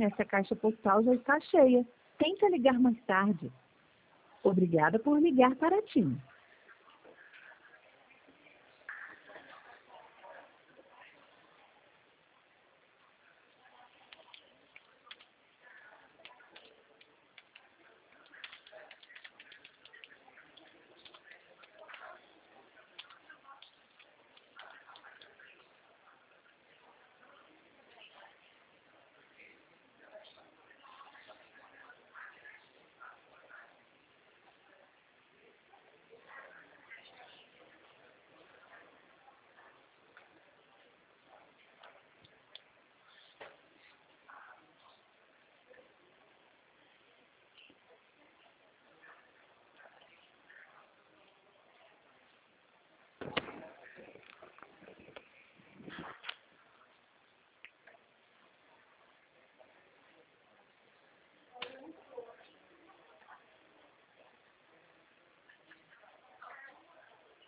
essa caixa postal já está cheia. Tente ligar mais tarde. Obrigada por ligar para TIM.